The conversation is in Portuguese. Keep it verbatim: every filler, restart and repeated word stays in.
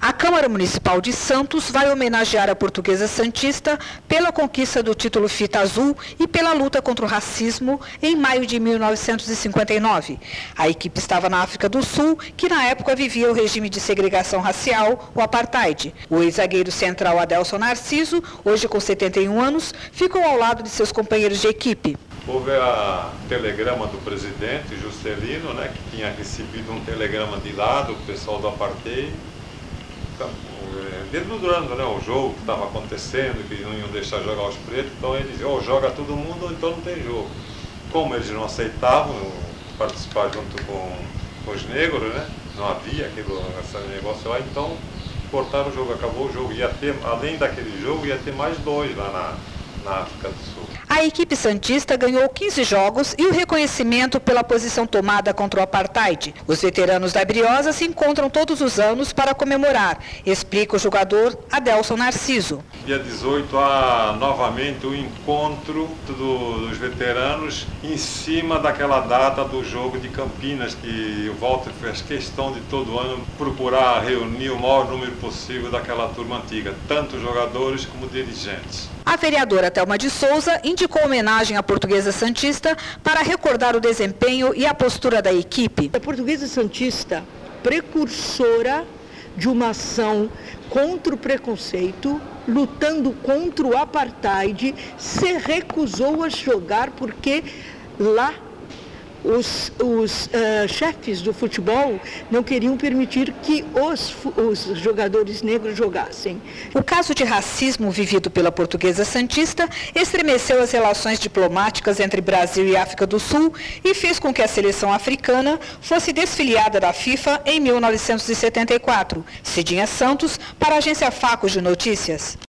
A Câmara Municipal de Santos vai homenagear a Portuguesa Santista pela conquista do título Fita Azul e pela luta contra o racismo em maio de mil novecentos e cinquenta e nove. A equipe estava na África do Sul, que na época vivia o regime de segregação racial, o apartheid. O ex-zagueiro central Adelson Narciso, hoje com setenta e um anos, ficou ao lado de seus companheiros de equipe. Houve a telegrama do presidente Juscelino, né, que tinha recebido um telegrama de lá do pessoal do apartheid, dedurando, né, o jogo que estava acontecendo, que não iam deixar jogar os pretos, então eles diziam, ou joga todo mundo ou então não tem jogo. Como eles não aceitavam participar junto com, com os negros, né, não havia aquilo, esse negócio lá, então cortaram o jogo, acabou o jogo. Ia ter, além daquele jogo, ia ter mais dois lá na, na África do Sul. A equipe santista ganhou quinze jogos e o reconhecimento pela posição tomada contra o apartheid. Os veteranos da Briosa se encontram todos os anos para comemorar, explica o jogador Adelson Narciso. Dia dezoito há novamente o encontro do, dos veteranos em cima daquela data do jogo de Campinas, que o Walter fez questão de todo ano procurar reunir o maior número possível daquela turma antiga, tanto jogadores como dirigentes. A vereadora Thelma de Souza indicou homenagem à Portuguesa Santista para recordar o desempenho e a postura da equipe. A Portuguesa Santista, precursora de uma ação contra o preconceito, lutando contra o apartheid, se recusou a jogar porque lá os, os uh, chefes do futebol não queriam permitir que os, os jogadores negros jogassem. O caso de racismo vivido pela Portuguesa Santista estremeceu as relações diplomáticas entre Brasil e África do Sul e fez com que a seleção africana fosse desfiliada da FIFA em mil novecentos e setenta e quatro. Cidinha Santos, para a agência Facos de Notícias.